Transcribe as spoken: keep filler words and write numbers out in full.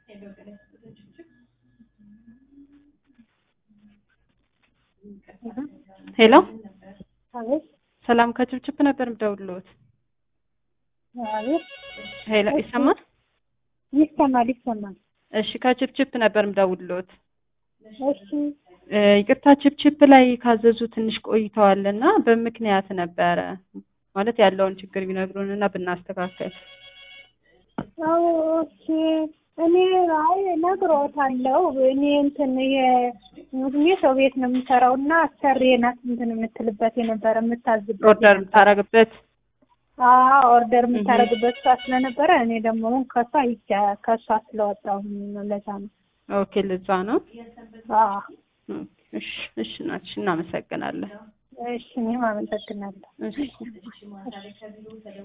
ሄሎ አቤት ሰላም ከችብችብ ነበር የምደውልልዎት። አቤት ሄሎ ይሰማል? ይሰማል ይሰማል። እሺ ከችብችብ ነበር የምደውልልዎት። እሺ ይቅርታ ችብችብ ላይ ካዘዙ ትንሽ ቆይተዋልና በምክንያት ነበረ ማለት ያለውን ችግር ቢነግሩንና ብናስተካከል። አዎ ኦኬ እኔ አይ ነግሮታለሁ። እኔ እንትን የሙዝሜ ሰው ቤት ነው የምሰራውና አሰሪ ናት እንትን የምትልበት የነበረ የምታዝበት ኦርደር የምታረግበት አዎ ኦርደር የምታረግበት ሰዓት ስለነበረ እኔ ደግሞ ከሷ ይቻ ከሷ ስለወጣሁ ለዛ ነው። ኦኬ ለዛ ነው። አዎ እሺ እሺ ናች እናመሰግናለን። እሺ እኔም አመሰግናለሁ። እሺ